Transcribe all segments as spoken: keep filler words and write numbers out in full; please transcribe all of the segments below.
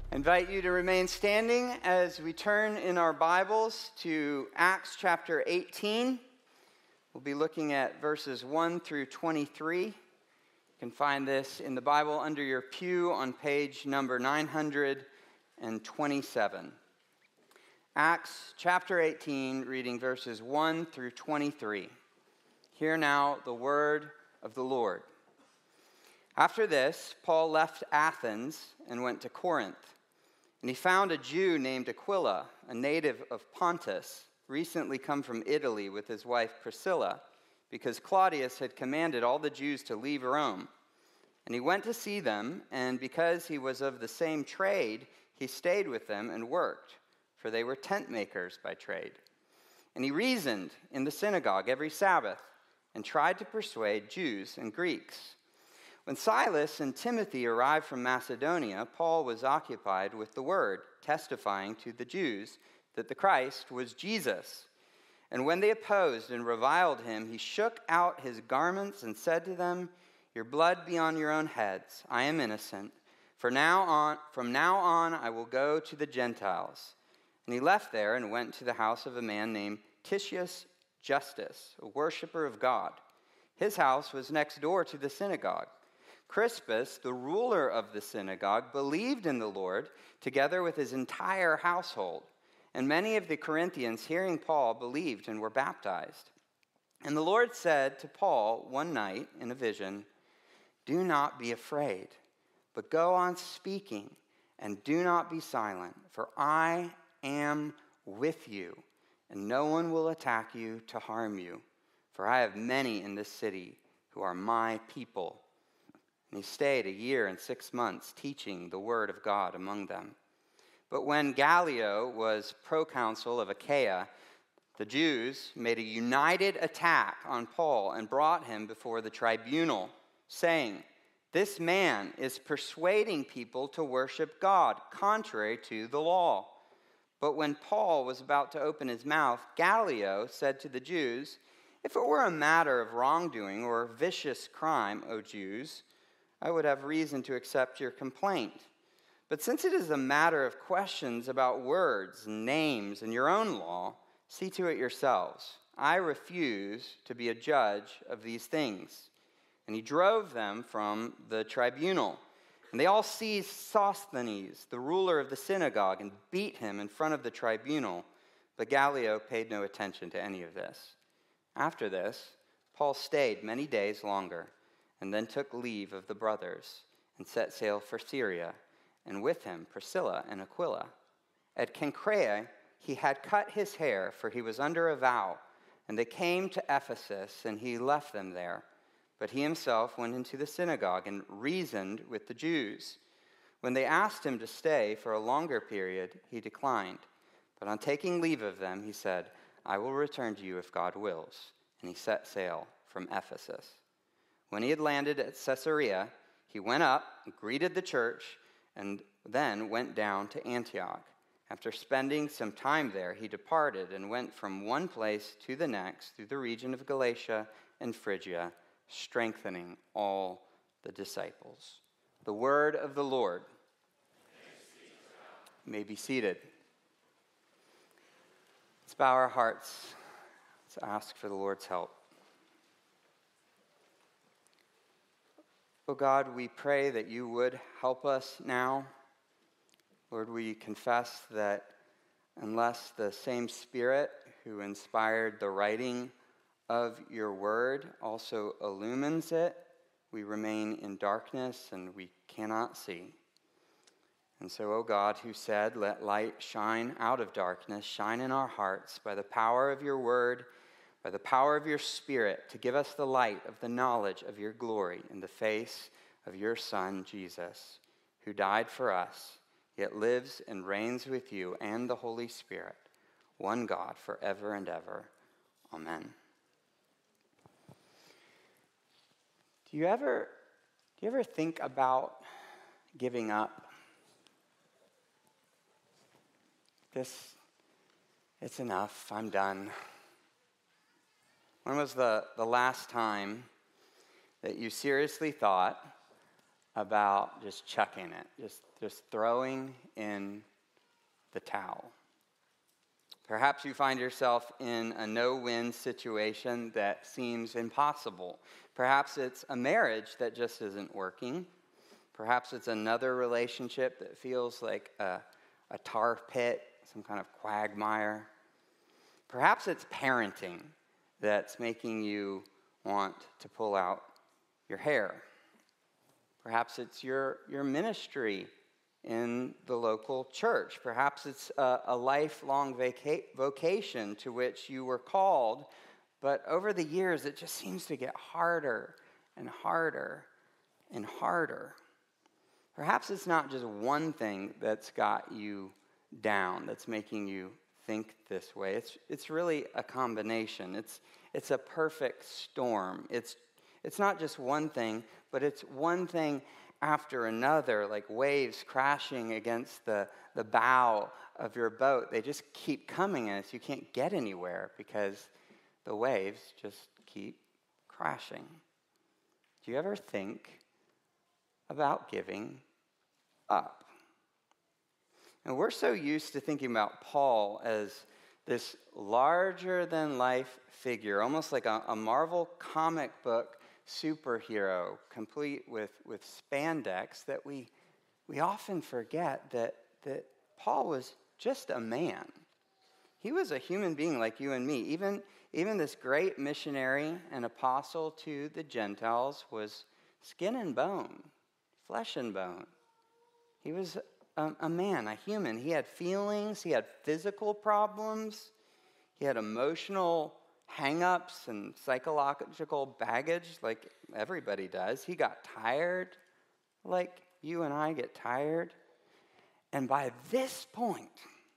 I invite you to remain standing as we turn in our Bibles to Acts chapter eighteen. We'll be looking at verses one through twenty-three. You can find this in the Bible under your pew on page number nine hundred twenty-seven. Acts chapter eighteen, reading verses one through twenty-three. Hear now the word of the Lord. After this, Paul left Athens and went to Corinth. And he found a Jew named Aquila, a native of Pontus, recently come from Italy with his wife Priscilla, because Claudius had commanded all the Jews to leave Rome. And he went to see them, and because he was of the same trade, he stayed with them and worked, for they were tent makers by trade. And he reasoned in the synagogue every Sabbath, and tried to persuade Jews and Greeks. When Silas and Timothy arrived from Macedonia, Paul was occupied with the word, testifying to the Jews that the Christ was Jesus. And when they opposed and reviled him, he shook out his garments and said to them, "Your blood be on your own heads. I am innocent. For now on, from now on I will go to the Gentiles." And he left there and went to the house of a man named Titius Justus, a worshiper of God. His house was next door to the synagogue. Crispus, the ruler of the synagogue, believed in the Lord, together with his entire household. And many of the Corinthians, hearing Paul, believed and were baptized. And the Lord said to Paul one night in a vision, "Do not be afraid, but go on speaking, and do not be silent, for I am with you, and no one will attack you to harm you. For I have many in this city who are my people." And he stayed a year and six months teaching the word of God among them. But when Gallio was proconsul of Achaia, the Jews made a united attack on Paul and brought him before the tribunal, saying, "This man is persuading people to worship God, contrary to the law." But when Paul was about to open his mouth, Gallio said to the Jews, "If it were a matter of wrongdoing or vicious crime, O Jews, I would have reason to accept your complaint. But since it is a matter of questions about words and names and your own law, see to it yourselves. I refuse to be a judge of these things." And he drove them from the tribunal. And they all seized Sosthenes, the ruler of the synagogue, and beat him in front of the tribunal. But Gallio paid no attention to any of this. After this, Paul stayed many days longer, and then took leave of the brothers, and set sail for Syria, and with him Priscilla and Aquila. At Cenchreae he had cut his hair, for he was under a vow, and they came to Ephesus, and he left them there. But he himself went into the synagogue and reasoned with the Jews. When they asked him to stay for a longer period, he declined. But on taking leave of them, he said, "I will return to you if God wills." And he set sail from Ephesus. When he had landed at Caesarea, he went up, greeted the church, and then went down to Antioch. After spending some time there, he departed and went from one place to the next through the region of Galatia and Phrygia, strengthening all the disciples. The word of the Lord. You may be seated. Let's bow our hearts. Let's ask for the Lord's help. Oh God, we pray that you would help us now. Lord, we confess that unless the same Spirit who inspired the writing of your word also illumines it, we remain in darkness and we cannot see. And so, O God, who said, "Let light shine out of darkness," shine in our hearts by the power of your word, by the power of your Spirit, to give us the light of the knowledge of your glory in the face of your Son, Jesus, who died for us, yet lives and reigns with you and the Holy Spirit, one God, forever and ever. Amen. Do you ever, do you ever think about giving up? This, it's enough, I'm done. When was the, the last time that you seriously thought about just chucking it, just, just throwing in the towel. Perhaps you find yourself in a no-win situation that seems impossible. Perhaps it's a marriage that just isn't working. Perhaps it's another relationship that feels like a, a tar pit, some kind of quagmire. Perhaps it's parenting that's making you want to pull out your hair. Perhaps it's your, your ministry in the local church. Perhaps it's a, a lifelong vaca- vocation to which you were called, but over the years it just seems to get harder and harder and harder. Perhaps it's not just one thing that's got you down, that's making you think this way. It's it's really a combination. It's it's a perfect storm. It's it's not just one thing, but it's one thing after another, like waves crashing against the, the bow of your boat. They just keep coming at us. You can't get anywhere because the waves just keep crashing. Do you ever think about giving up? And we're so used to thinking about Paul as this larger-than-life figure, almost like a, a Marvel comic book superhero, complete with, with spandex, that we we often forget that, that Paul was just a man. He was a human being like you and me. Even, even this great missionary and apostle to the Gentiles was skin and bone, flesh and bone. He was a, a man, a human. He had feelings, he had physical problems, he had emotional hang-ups and psychological baggage like everybody does. He got tired like you and I get tired. And by this point,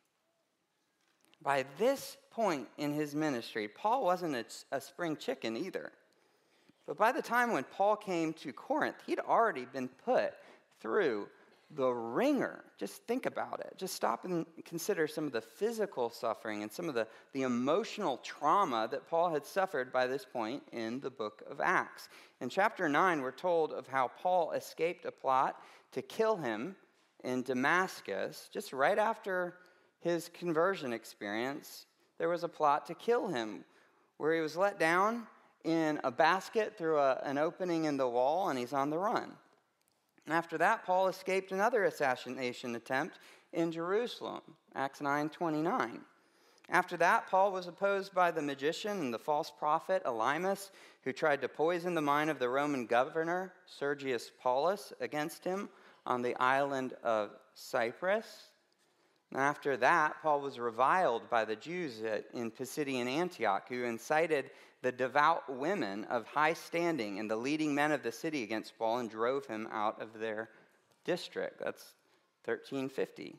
by this point in his ministry, Paul wasn't a, a spring chicken either. But by the time when Paul came to Corinth, he'd already been put through the ringer. Just think about it. Just stop and consider some of the physical suffering and some of the, the emotional trauma that Paul had suffered by this point in the book of Acts. In chapter nine, we're told of how Paul escaped a plot to kill him in Damascus. Just right after his conversion experience, there was a plot to kill him, where he was let down in a basket through a, an opening in the wall, and he's on the run. And after that, Paul escaped another assassination attempt in Jerusalem, Acts nine twenty-nine. After that, Paul was opposed by the magician and the false prophet Elymas, who tried to poison the mind of the Roman governor, Sergius Paulus, against him on the island of Cyprus. And after that, Paul was reviled by the Jews in Pisidian Antioch, who incited the devout women of high standing and the leading men of the city against Paul and drove him out of their district. That's thirteen fifty.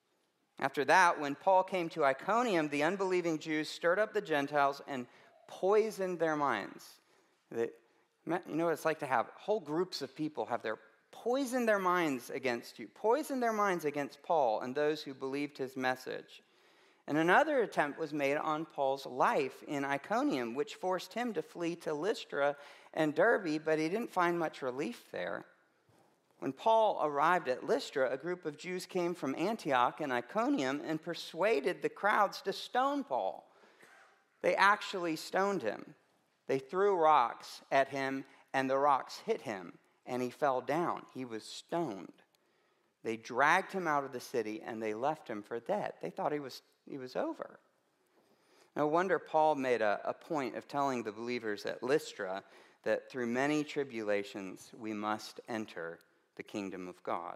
After that, when Paul came to Iconium, the unbelieving Jews stirred up the Gentiles and poisoned their minds. They, you know what it's like to have whole groups of people have their poison their minds against you, poison their minds against Paul and those who believed his message. And another attempt was made on Paul's life in Iconium, which forced him to flee to Lystra and Derbe, but he didn't find much relief there. When Paul arrived at Lystra, a group of Jews came from Antioch and Iconium and persuaded the crowds to stone Paul. They actually stoned him. They threw rocks at him, and the rocks hit him, and he fell down. He was stoned. They dragged him out of the city, and they left him for dead. They thought he was He was over. No wonder Paul made a, a point of telling the believers at Lystra that through many tribulations we must enter the kingdom of God.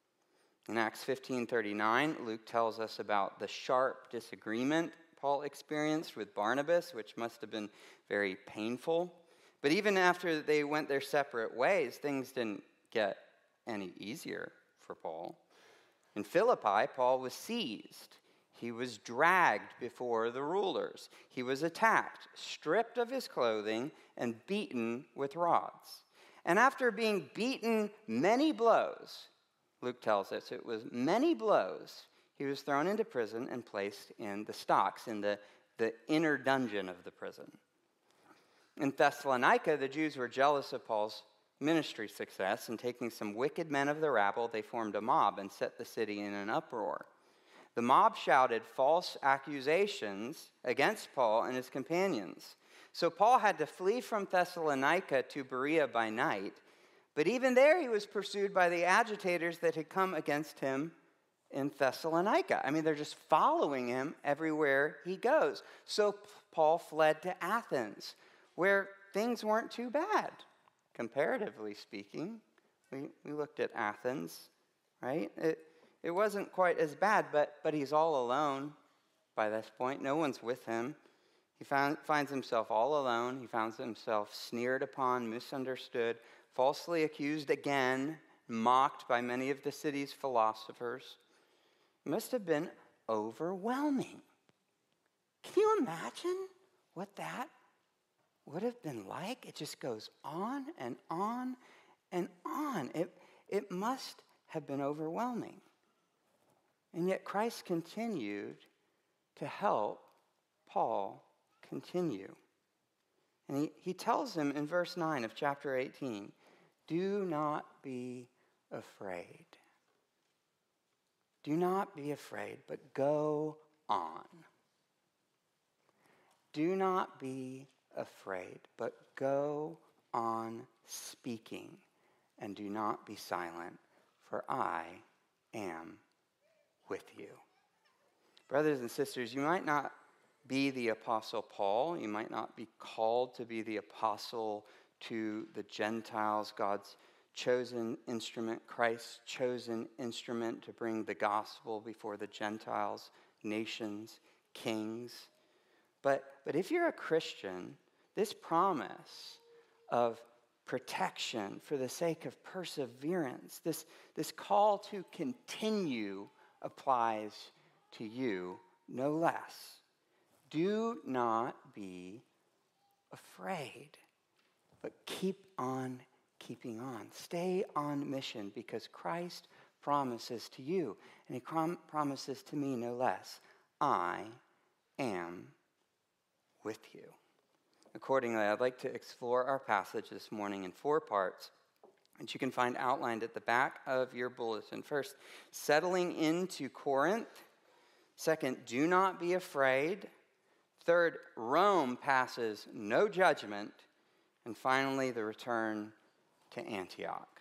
In Acts fifteen thirty-nine, Luke tells us about the sharp disagreement Paul experienced with Barnabas, which must have been very painful. But even after they went their separate ways, things didn't get any easier for Paul. In Philippi, Paul was seized. He was dragged before the rulers. He was attacked, stripped of his clothing, and beaten with rods. And after being beaten many blows, Luke tells us it was many blows, he was thrown into prison and placed in the stocks, in the, the inner dungeon of the prison. In Thessalonica, the Jews were jealous of Paul's ministry success, and taking some wicked men of the rabble, they formed a mob and set the city in an uproar. The mob shouted false accusations against Paul and his companions. So Paul had to flee from Thessalonica to Berea by night, but even there he was pursued by the agitators that had come against him in Thessalonica. I mean, they're just following him everywhere he goes. So Paul fled to Athens, where things weren't too bad, comparatively speaking. We, we looked at Athens, right? It, it wasn't quite as bad, but, but he's all alone by this point. No one's with him. He found, finds himself all alone. He finds himself sneered upon, misunderstood, falsely accused again, mocked by many of the city's philosophers. It must have been overwhelming. Can you imagine what that would have been like? It just goes on and on and on. It, it must have been overwhelming. And yet Christ continued to help Paul continue. And he, he tells him in verse nine of chapter eighteen, do not be afraid. Do not be afraid, but go on. Do not be afraid, but go on speaking, and do not be silent, for I am with you. Brothers and sisters, you might not be the Apostle Paul. You might not be called to be the apostle to the Gentiles, God's chosen instrument, Christ's chosen instrument to bring the gospel before the Gentiles, nations, kings. But, but if you're a Christian, this promise of protection for the sake of perseverance, this, this call to continue applies to you no less. Do not be afraid, but keep on keeping on. Stay on mission, because Christ promises to you, and he prom- promises to me no less, I am with you. Accordingly, I'd like to explore our passage this morning in four parts that you can find outlined at the back of your bulletin. First, settling into Corinth. Second, do not be afraid. Third, Rome passes no judgment. And finally, the return to Antioch.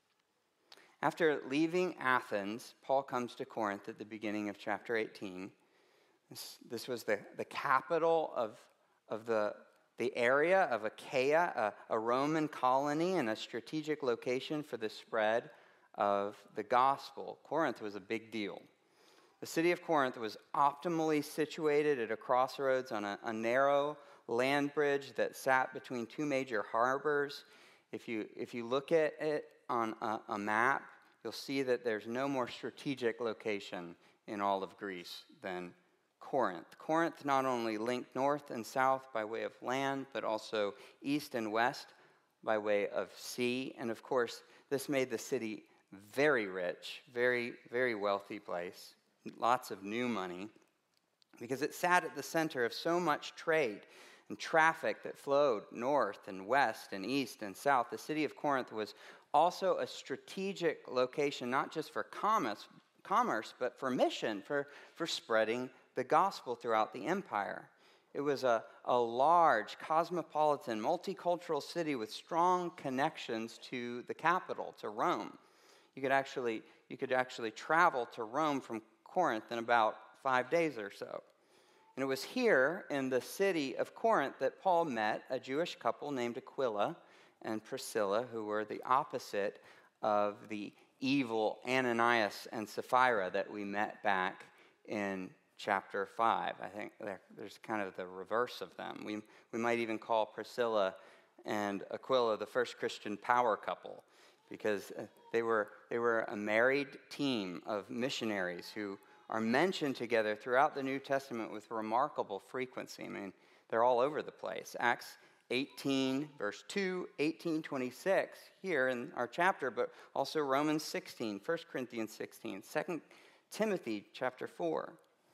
After leaving Athens, Paul comes to Corinth at the beginning of chapter eighteen. This, this was the, the capital of, of the, the area of Achaia, a, a Roman colony and a strategic location for the spread of the gospel. Corinth was a big deal. The city of Corinth was optimally situated at a crossroads on a, a narrow land bridge that sat between two major harbors. If you, if you look at it on a, a map, you'll see that there's no more strategic location in all of Greece than Corinth. Corinth not only linked north and south by way of land, but also east and west by way of sea. And of course, this made the city very rich, very, very wealthy place. Lots of new money, because it sat at the center of so much trade and traffic that flowed north and west and east and south. The city of Corinth was also a strategic location, not just for commerce, commerce but for mission, for, for spreading the gospel throughout the empire. It was a, a large, cosmopolitan, multicultural city with strong connections to the capital, to Rome. You could actually, you could actually travel to Rome from Corinth in about five days or so. And it was here in the city of Corinth that Paul met a Jewish couple named Aquila and Priscilla, who were the opposite of the evil Ananias and Sapphira that we met back in chapter five. I think there's kind of the reverse of them. We, we might even call Priscilla and Aquila the first Christian power couple, because they were, they were a married team of missionaries who are mentioned together throughout the New Testament with remarkable frequency. I mean, they're all over the place. Acts eighteen, verse two, eighteen, twenty-six, here in our chapter, but also Romans sixteen, First Corinthians sixteen, Second Timothy chapter four.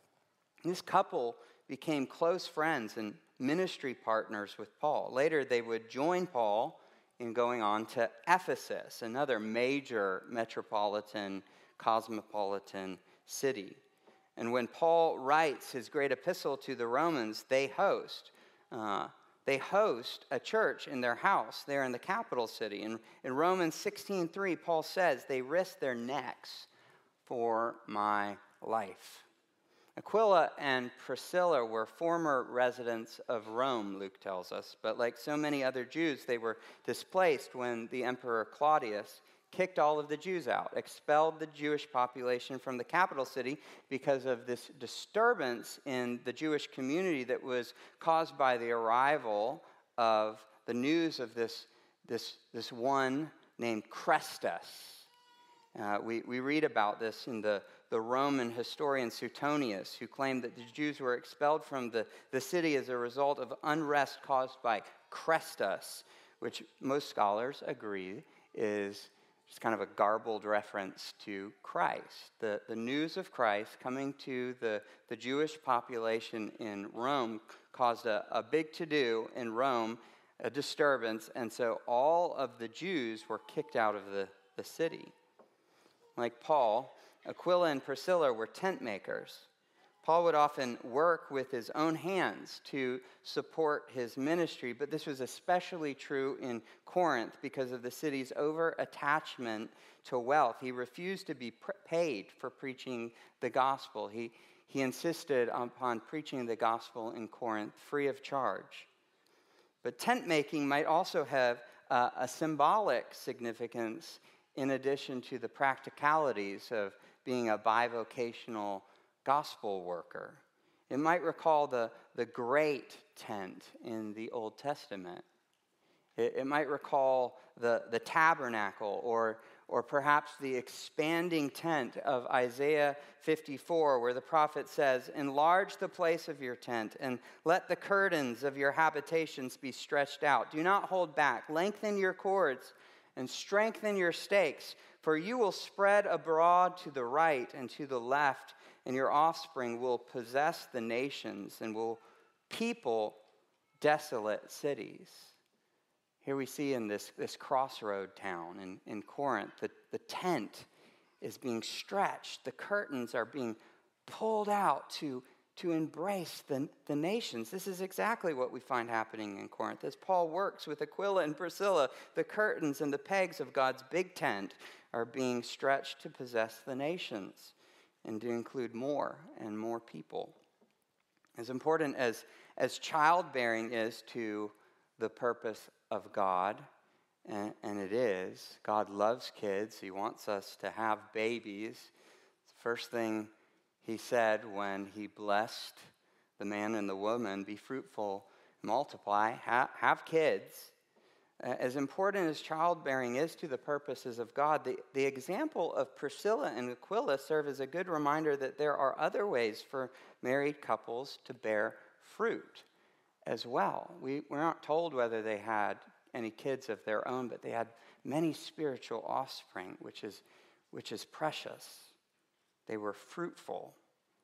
This couple became close friends and ministry partners with Paul. Later, they would join Paul in going on to Ephesus, another major metropolitan, cosmopolitan city. And when Paul writes his great epistle to the Romans, they host uh, they host a church in their house there in the capital city. In, in Romans sixteen three, Paul says they risked their necks for my life. Aquila and Priscilla were former residents of Rome, Luke tells us, but like so many other Jews, they were displaced when the Emperor Claudius kicked all of the Jews out, expelled the Jewish population from the capital city because of this disturbance in the Jewish community that was caused by the arrival of the news of this, this, this one named Chrestus. Uh, we, we read about this in the, the Roman historian Suetonius, who claimed that the Jews were expelled from the, the city as a result of unrest caused by Chrestus, which most scholars agree is just kind of a garbled reference to Christ. The, the news of Christ coming to the, the Jewish population in Rome caused a, a big to-do in Rome, a disturbance, and so all of the Jews were kicked out of the, the city. Like Paul, Aquila and Priscilla were tent makers. Paul would often work with his own hands to support his ministry, but this was especially true in Corinth because of the city's over-attachment to wealth. He refused to be pr- paid for preaching the gospel. He, he insisted upon preaching the gospel in Corinth free of charge. But tent making might also have uh, a symbolic significance in addition to the practicalities of being a bivocational gospel worker. It might recall the, the great tent in the Old Testament. It, it might recall the, the tabernacle or, or perhaps the expanding tent of Isaiah fifty-four, where the prophet says, "Enlarge the place of your tent and let the curtains of your habitations be stretched out. Do not hold back. Lengthen your cords and strengthen your stakes, for you will spread abroad to the right and to the left, and your offspring will possess the nations and will people desolate cities." Here we see in this, this crossroad town in, in Corinth, that the tent is being stretched. The curtains are being pulled out to, to embrace the, the nations. This is exactly what we find happening in Corinth. As Paul works with Aquila and Priscilla, the curtains and the pegs of God's big tent are being stretched to possess the nations and to include more and more people. As important as, as childbearing is to the purpose of God, and, and it is, God loves kids. He wants us to have babies. It's the first thing he said when he blessed the man and the woman: be fruitful, multiply, ha- have kids. As important as childbearing is to the purposes of God, the, the example of Priscilla and Aquila serve as a good reminder that there are other ways for married couples to bear fruit as well. We, we're not told whether they had any kids of their own, but they had many spiritual offspring, which is, which is precious. They were fruitful.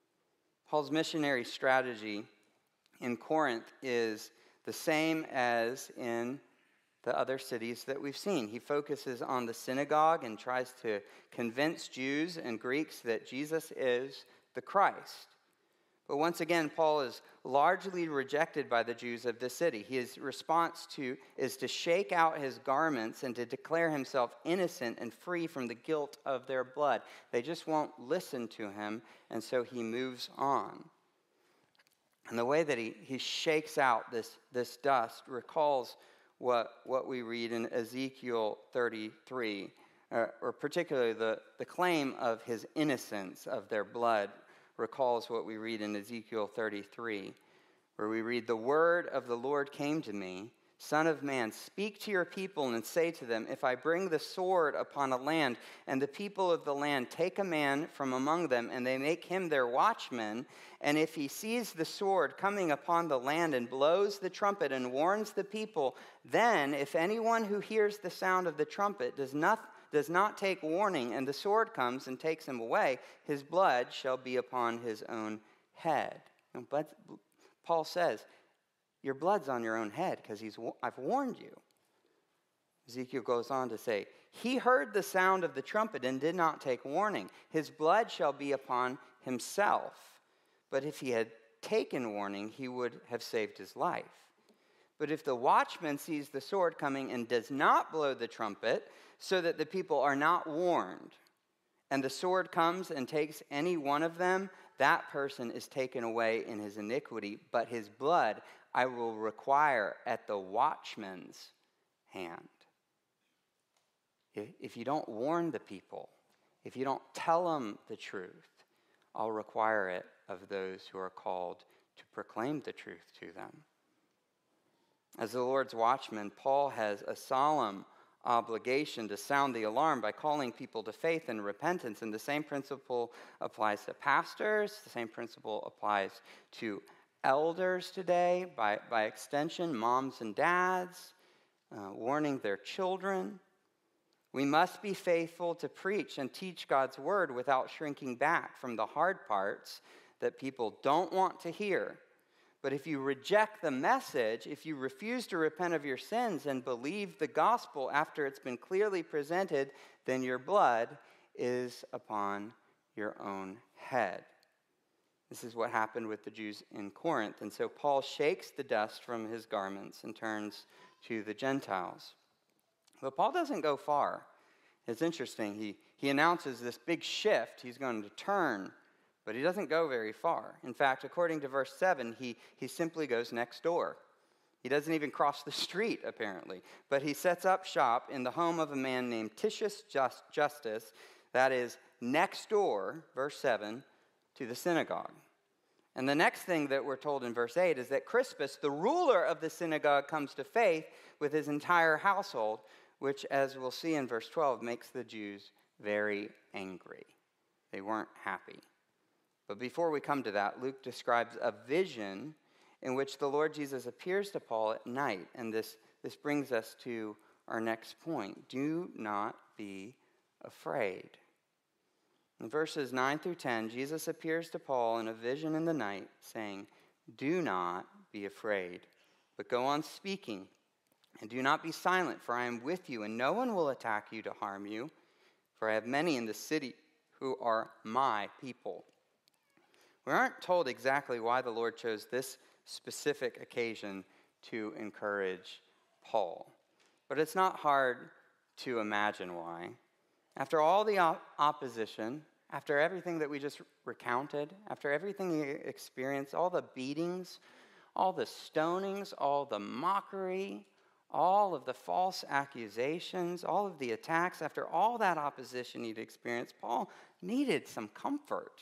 Paul's missionary strategy in Corinth is the same as in the other cities that we've seen. He focuses on the synagogue and tries to convince Jews and Greeks that Jesus is the Christ. But once again, Paul is largely rejected by the Jews of the city. His response to is to shake out his garments and to declare himself innocent and free from the guilt of their blood. They just won't listen to him, and so he moves on. And the way that he, he shakes out this, this dust recalls what, what we read in Ezekiel thirty-three, or, or particularly the, the claim of his innocence of their blood recalls what we read in Ezekiel thirty-three, where we read, "The word of the Lord came to me, Son of man, speak to your people and say to them, if I bring the sword upon a land, and the people of the land take a man from among them, and they make him their watchman, and if he sees the sword coming upon the land and blows the trumpet and warns the people, then if anyone who hears the sound of the trumpet does not does not take warning, and the sword comes and takes him away, his blood shall be upon his own head." But Paul says, your blood's on your own head because he's I've warned you. Ezekiel goes on to say, he heard the sound of the trumpet and did not take warning. His blood shall be upon himself. But if he had taken warning, he would have saved his life. But if the watchman sees the sword coming and does not blow the trumpet, so that the people are not warned, and the sword comes and takes any one of them, that person is taken away in his iniquity, but his blood I will require at the watchman's hand. If you don't warn the people, if you don't tell them the truth, I'll require it of those who are called to proclaim the truth to them. As the Lord's watchman, Paul has a solemn obligation to sound the alarm by calling people to faith and repentance. And the same principle applies to pastors. The same principle applies to elders today, by, by extension, moms and dads, uh, warning their children. We must be faithful to preach and teach God's word without shrinking back from the hard parts that people don't want to hear. But if you reject the message, if you refuse to repent of your sins and believe the gospel after it's been clearly presented, then your blood is upon your own head. This is what happened with the Jews in Corinth. And so Paul shakes the dust from his garments and turns to the Gentiles. But Paul doesn't go far. It's interesting. He, he announces this big shift. He's going to turn. But he doesn't go very far. In fact, according to verse seven, he, he simply goes next door. He doesn't even cross the street, apparently. But he sets up shop in the home of a man named Titius Just, Justus, that is next door, verse seven, to the synagogue. And the next thing that we're told in verse eight is that Crispus, the ruler of the synagogue, comes to faith with his entire household, which, as we'll see in verse twelve, makes the Jews very angry. They weren't happy. But before we come to that, Luke describes a vision in which the Lord Jesus appears to Paul at night. And this, this brings us to our next point. Do not be afraid. In verses nine through ten, Jesus appears to Paul in a vision in the night, saying, do not be afraid, but go on speaking, and do not be silent, for I am with you, and no one will attack you to harm you, for I have many in the city who are my people. We aren't told exactly why the Lord chose this specific occasion to encourage Paul, but it's not hard to imagine why. After all the op- opposition, after everything that we just recounted, after everything he experienced, all the beatings, all the stonings, all the mockery, all of the false accusations, all of the attacks, after all that opposition he'd experienced, Paul needed some comfort.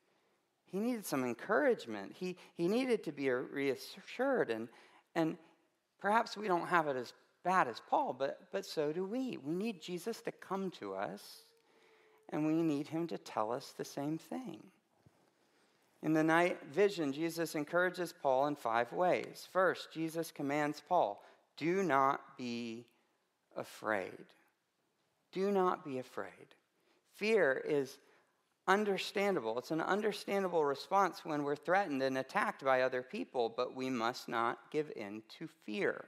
He needed some encouragement. He, he needed to be reassured. And, and perhaps we don't have it as bad as Paul, but, but so do we. We need Jesus to come to us, and we need him to tell us the same thing. In the night vision, Jesus encourages Paul in five ways. First, Jesus commands Paul, do not be afraid. Do not be afraid. Fear is understandable. It's an understandable response when we're threatened and attacked by other people, but we must not give in to fear.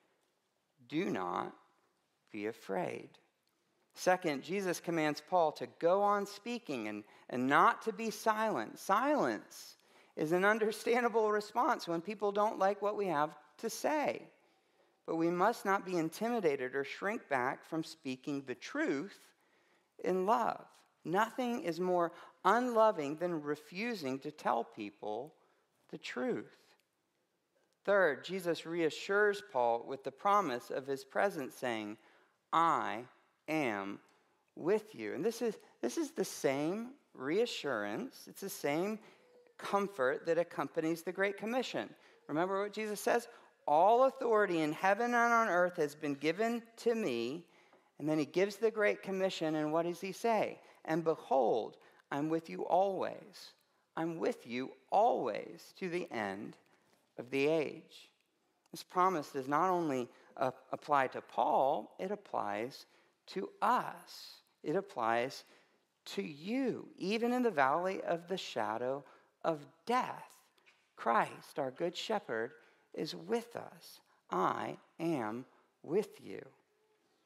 Do not be afraid. Second, Jesus commands Paul to go on speaking and, and not to be silent. Silence is an understandable response when people don't like what we have to say. But we must not be intimidated or shrink back from speaking the truth in love. Nothing is more unloving than refusing to tell people the truth. Third, Jesus reassures Paul with the promise of his presence, saying, I am with you. And this is, this is the same reassurance, it's the same comfort that accompanies the Great Commission. Remember what Jesus says? All authority in heaven and on earth has been given to me. And then he gives the Great Commission, and what does he say? And behold, I'm with you always. I'm with you always to the end of the age. This promise does not only uh, apply to Paul, it applies to us. It applies to you, even in the valley of the shadow of death. Christ, our good shepherd, is with us. I am with you.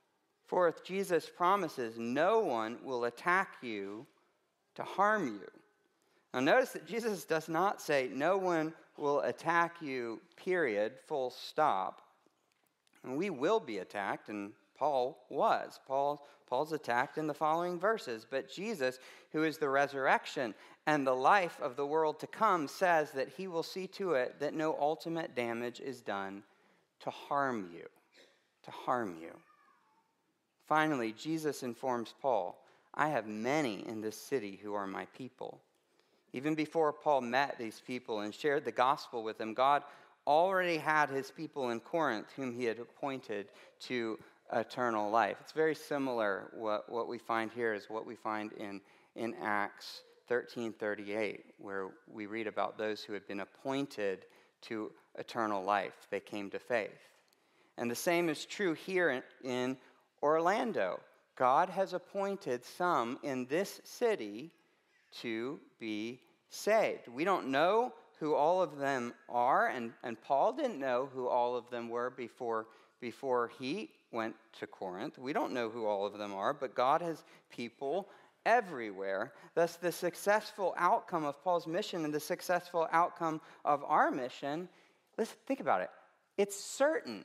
Fourth, Jesus promises no one will attack you to harm you. Now notice that Jesus does not say no one will attack you, period, full stop. And we will be attacked, and Paul was. Paul, Paul's attacked in the following verses. But Jesus, who is the resurrection and the life of the world to come, says that he will see to it that no ultimate damage is done to harm you. To harm you. Finally, Jesus informs Paul, I have many in this city who are my people. Even before Paul met these people and shared the gospel with them, God already had his people in Corinth whom he had appointed to eternal life. It's very similar. What, what we find here is what we find in, in Acts thirteen thirty-eight, where we read about those who had been appointed to eternal life. They came to faith. And the same is true here in, in Orlando. God has appointed some in this city to be saved. We don't know who all of them are, and, and Paul didn't know who all of them were before, before he went to Corinth. We don't know who all of them are, but God has people everywhere. Thus, the successful outcome of Paul's mission and the successful outcome of our mission, let's think about it. It's certain.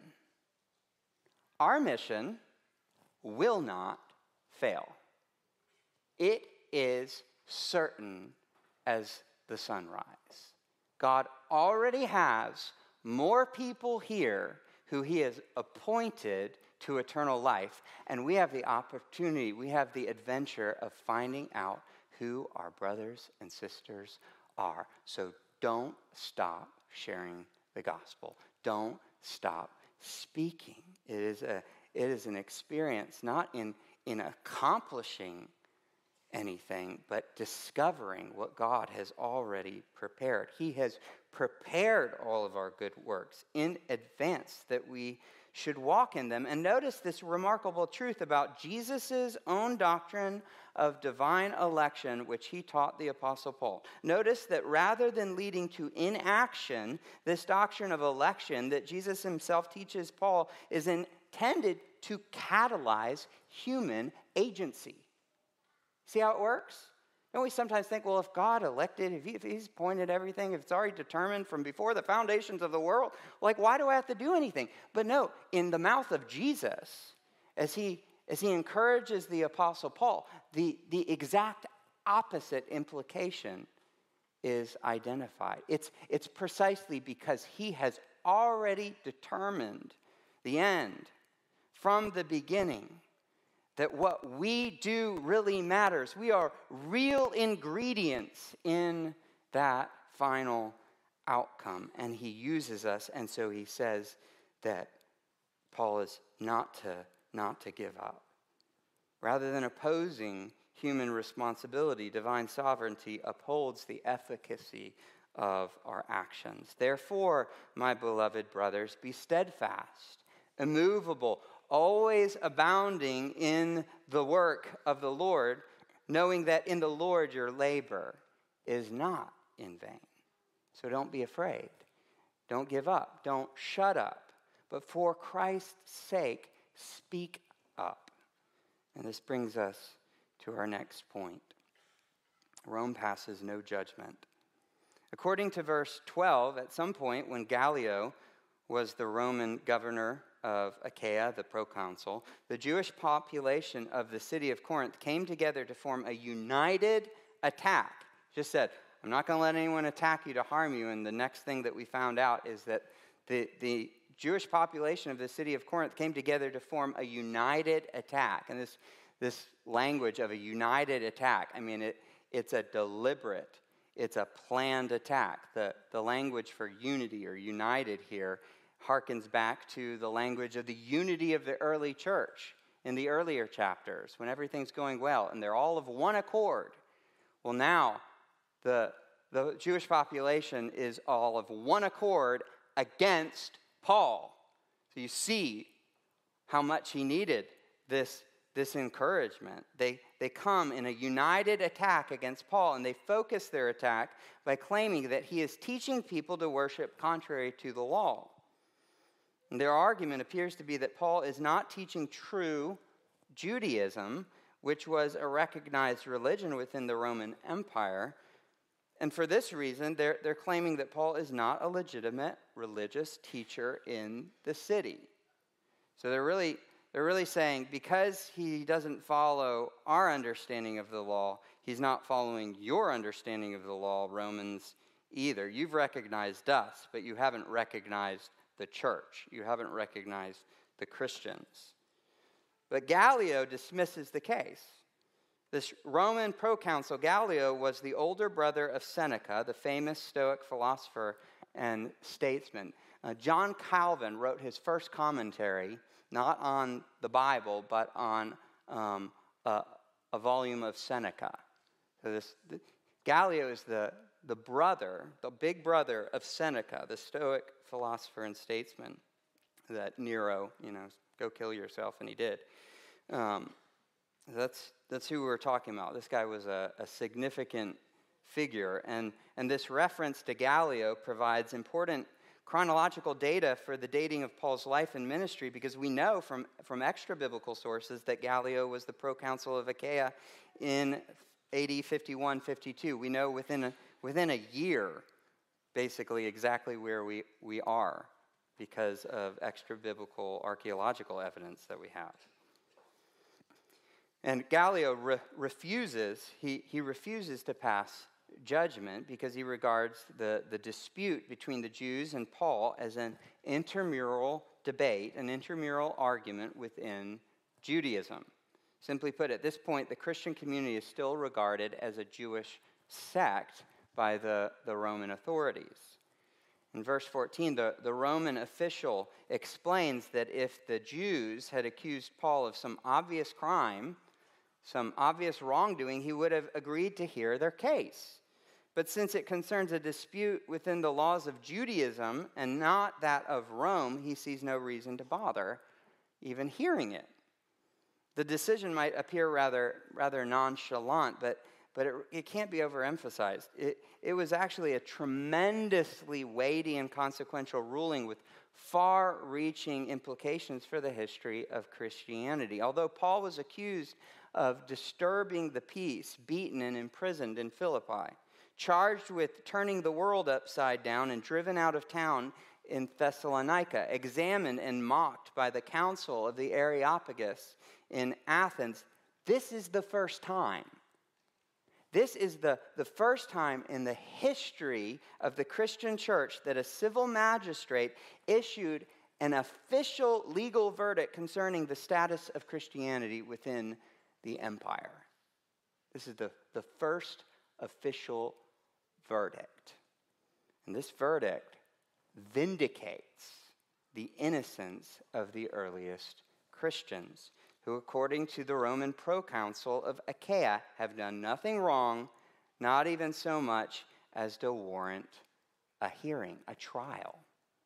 Our mission will not fail. It is certain as the sunrise. God already has more people here who he has appointed to eternal life, and we have the opportunity, we have the adventure of finding out who our brothers and sisters are. So don't stop sharing the gospel. Don't stop speaking. It is a it is an experience not in, in accomplishing anything, but discovering what God has already prepared. He has prepared all of our good works in advance that we should walk in them. And notice this remarkable truth about Jesus' own doctrine of divine election, which he taught the Apostle Paul. Notice that rather than leading to inaction, this doctrine of election that Jesus himself teaches Paul is intended to catalyze human agency. See how it works? Don't we sometimes think, well, if God elected, if, he, if he's appointed everything, if it's already determined from before the foundations of the world, like, why do I have to do anything? But no, in the mouth of Jesus, as he, as he encourages the Apostle Paul, the, the exact opposite implication is identified. It's, it's precisely because he has already determined the end from the beginning, that what we do really matters. We are real ingredients in that final outcome. And he uses us, and so he says that Paul is not to, not to give up. Rather than opposing human responsibility, divine sovereignty upholds the efficacy of our actions. Therefore, my beloved brothers, be steadfast, immovable, always abounding in the work of the Lord, knowing that in the Lord your labor is not in vain. So don't be afraid. Don't give up. Don't shut up. But for Christ's sake, speak up. And this brings us to our next point. Rome passes no judgment. According to verse twelve, at some point when Gallio was the Roman governor of Achaia, the proconsul, the Jewish population of the city of Corinth came together to form a united attack. Just said, I'm not going to let anyone attack you to harm you. And the next thing that we found out is that the, the Jewish population of the city of Corinth came together to form a united attack. And this, this language of a united attack, I mean, it, it's a deliberate, it's a planned attack. The, the language for unity or united here harkens back to the language of the unity of the early church in the earlier chapters when everything's going well and they're all of one accord. Well, now the, the Jewish population is all of one accord against Paul. So you see how much he needed this, this encouragement. They, they come in a united attack against Paul, and they focus their attack by claiming that he is teaching people to worship contrary to the law. And their argument appears to be that Paul is not teaching true Judaism, which was a recognized religion within the Roman Empire. And for this reason, they're, they're claiming that Paul is not a legitimate religious teacher in the city. So they're really, they're really saying because he doesn't follow our understanding of the law, he's not following your understanding of the law, Romans, either. You've recognized us, but you haven't recognized the church. You haven't recognized the Christians. But Gallio dismisses the case. This Roman proconsul Gallio was the older brother of Seneca, the famous Stoic philosopher and statesman. Uh, John Calvin wrote his first commentary, not on the Bible, but on um, a, a volume of Seneca. So this the, Gallio is the, the brother, the big brother of Seneca, the Stoic philosopher and statesman that Nero, you know, go kill yourself, and he did. Um, that's that's who we're talking about. This guy was a, a significant figure, and, and this reference to Gallio provides important chronological data for the dating of Paul's life and ministry, because we know from, from extra-biblical sources that Gallio was the proconsul of Achaia in A D fifty-one fifty-two. We know within a, within a year, basically, exactly where we, we are because of extra-biblical archaeological evidence that we have. And Gallio re- refuses, he, he refuses to pass judgment because he regards the, the dispute between the Jews and Paul as an intramural debate, an intramural argument within Judaism. Simply put, at this point, the Christian community is still regarded as a Jewish sect by the, the Roman authorities. In verse fourteen, the, the Roman official explains that if the Jews had accused Paul of some obvious crime, some obvious wrongdoing, he would have agreed to hear their case. But since it concerns a dispute within the laws of Judaism and not that of Rome, he sees no reason to bother even hearing it. The decision might appear rather, rather nonchalant, but, but it, it can't be overemphasized. It, it was actually a tremendously weighty and consequential ruling with far-reaching implications for the history of Christianity. Although Paul was accused of disturbing the peace, beaten and imprisoned in Philippi, charged with turning the world upside down and driven out of town in Thessalonica, examined and mocked by the council of the Areopagus in Athens, this is the first time. This is the, the first time in the history of the Christian church that a civil magistrate issued an official legal verdict concerning the status of Christianity within the empire. This is the, the first official verdict. And this verdict vindicates the innocence of the earliest Christians, who, according to the Roman proconsul of Achaia, have done nothing wrong, not even so much as to warrant a hearing, a trial.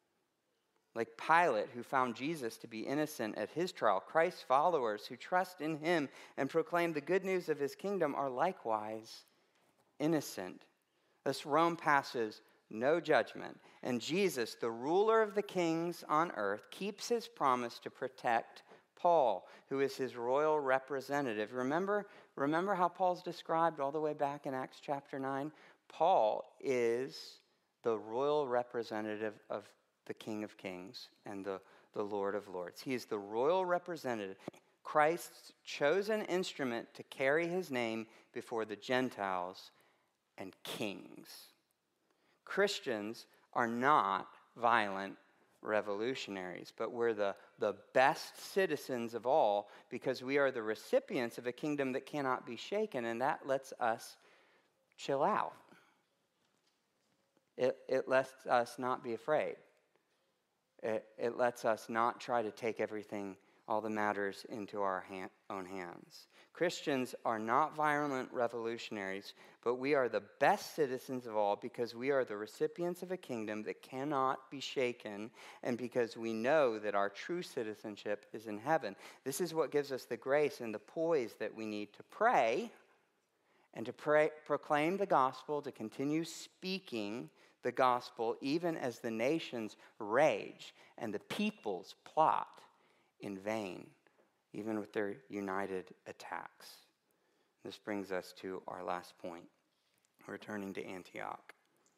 Like Pilate, who found Jesus to be innocent at his trial, Christ's followers who trust in him and proclaim the good news of his kingdom are likewise innocent. Thus Rome passes no judgment, and Jesus, the ruler of the kings on earth, keeps his promise to protect Paul, who is his royal representative. Remember, remember how Paul's described all the way back in Acts chapter nine? Paul is the royal representative of the King of Kings and the, the Lord of Lords. He is the royal representative, Christ's chosen instrument to carry his name before the Gentiles and kings. Christians are not violent revolutionaries, but we're the, the best citizens of all because we are the recipients of a kingdom that cannot be shaken, and that lets us chill out. It, it lets us not be afraid. It, it lets us not try to take everything, all the matters, into our hand, own hands. Christians are not violent revolutionaries, but we are the best citizens of all because we are the recipients of a kingdom that cannot be shaken, and because we know that our true citizenship is in heaven. This is what gives us the grace and the poise that we need to pray and to pray, proclaim the gospel, to continue speaking the gospel even as the nations rage and the peoples plot in vain even with their united attacks. This brings us to our last point, returning to Antioch.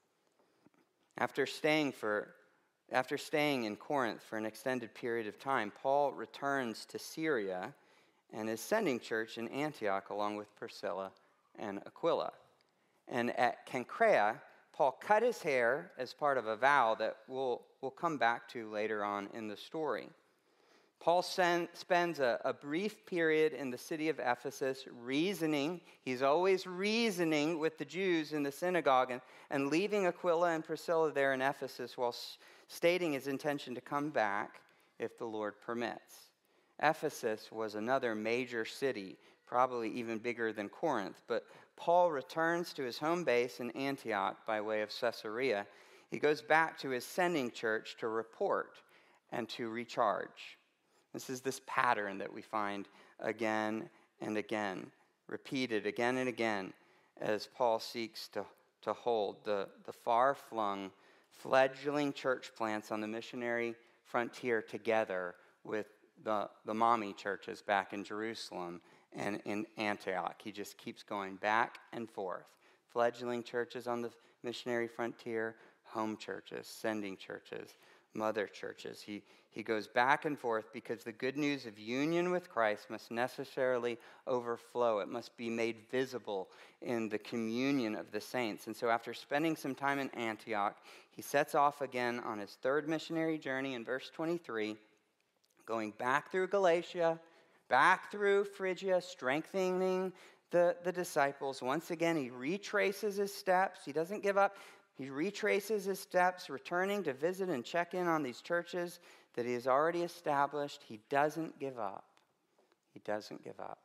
After staying for after staying in Corinth for an extended period of time, Paul returns to Syria and is sending church in Antioch along with Priscilla and Aquila. And at Cenchrea, Paul cut his hair as part of a vow that we'll, we'll come back to later on in the story. Paul send, spends a, a brief period in the city of Ephesus reasoning. He's always reasoning with the Jews in the synagogue and, and leaving Aquila and Priscilla there in Ephesus while s- stating his intention to come back if the Lord permits. Ephesus was another major city, probably even bigger than Corinth, but Paul returns to his home base in Antioch by way of Caesarea. He goes back to his sending church to report and to recharge. This is this pattern that we find again and again, repeated again and again, as Paul seeks to, to hold the, the far-flung, fledgling church plants on the missionary frontier together with the, the mommy churches back in Jerusalem and in Antioch. He just keeps going back and forth. Fledgling churches on the missionary frontier, home churches, sending churches, mother churches. He, he goes back and forth because the good news of union with Christ must necessarily overflow. It must be made visible in the communion of the saints. And so after spending some time in Antioch, he sets off again on his third missionary journey in verse twenty-three, going back through Galatia, back through Phrygia, strengthening the, the disciples. Once again, he retraces his steps. He doesn't give up. He retraces his steps, returning to visit and check in on these churches that he has already established. He doesn't give up. He doesn't give up.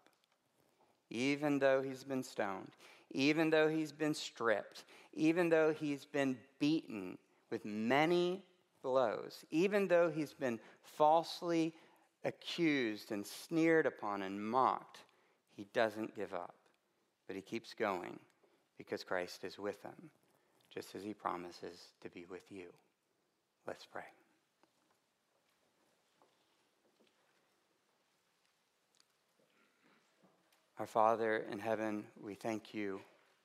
Even though he's been stoned, even though he's been stripped, even though he's been beaten with many blows, even though he's been falsely accused and sneered upon and mocked, he doesn't give up. But he keeps going because Christ is with him, just as he promises to be with you. Let's pray. Our Father in heaven, we thank you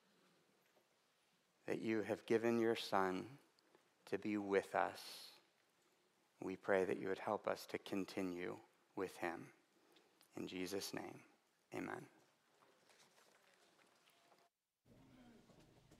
that you have given your Son to be with us. We pray that you would help us to continue with him. In Jesus' name, amen.